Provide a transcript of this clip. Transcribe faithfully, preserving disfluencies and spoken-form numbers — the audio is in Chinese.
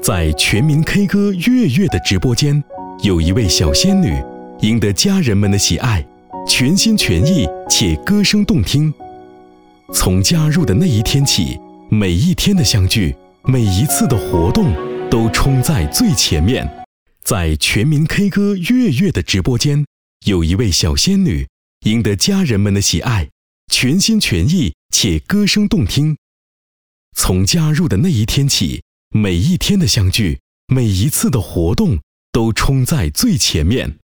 在全民 K 歌月月的直播间，有一位小仙女，赢得家人们的喜爱，全心全意且歌声动听。从加入的那一天起，每一天的相聚，每一次的活动，都冲在最前面。在全民 K 歌月月的直播间，有一位小仙女，赢得家人们的喜爱，全心全意且歌声动听。从加入的那一天起，每一天的相聚，每一次的活动，都冲在最前面。